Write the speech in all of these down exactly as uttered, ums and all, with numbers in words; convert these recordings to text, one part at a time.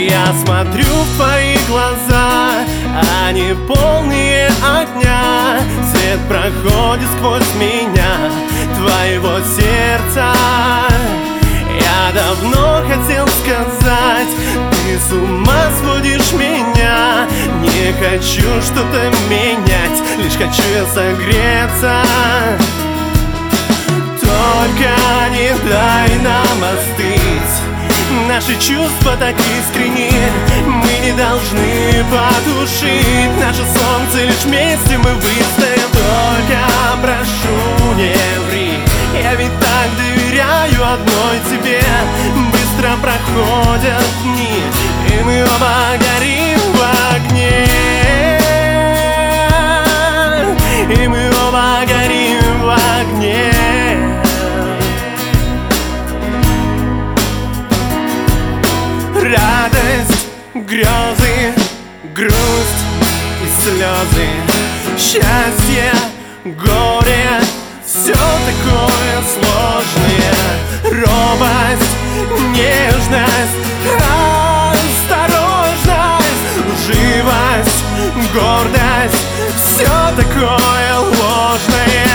Я смотрю в твои глаза, они полные огня. Свет проходит сквозь меня, твоего сердца. Я давно хотел сказать, ты с ума сводишь меня. Не хочу что-то менять, лишь хочу я согреться. Только не дай нам остыть, наши чувства так искренни. Мы не должны потушить наше солнце, лишь вместе мы выстоим. Только прошу, не ври, я ведь так доверяю одной тебе. Быстро проходят дни, и мы оба горим в огне. И мы оба горим в огне. Радость, грезы, грусть и слезы, счастье, горе, все такое сложное. Робость, нежность, осторожность, лживость, гордость, все такое ложное.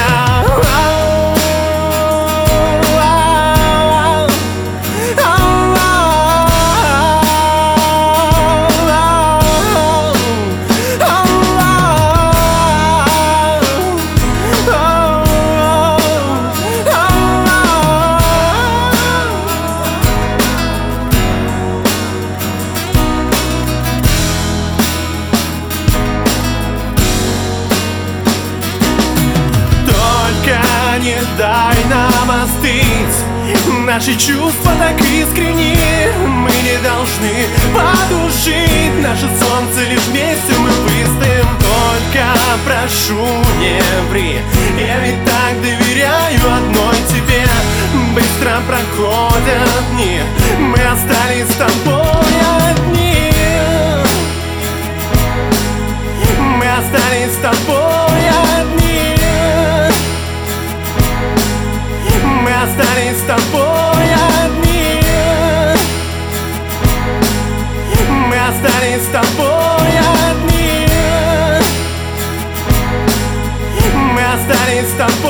Не дай нам остыть, наши чувства так искренни. Мы не должны потушить наше солнце, лишь вместе мы выстоим. Только прошу, не ври, я ведь так доверяю одной тебе. Быстро проходят дни, мы остались с тобой одни. Мы остались с тобой одни. Мы остались с тобой одни. Мы остались с тобой одни. Мы остались с тобой.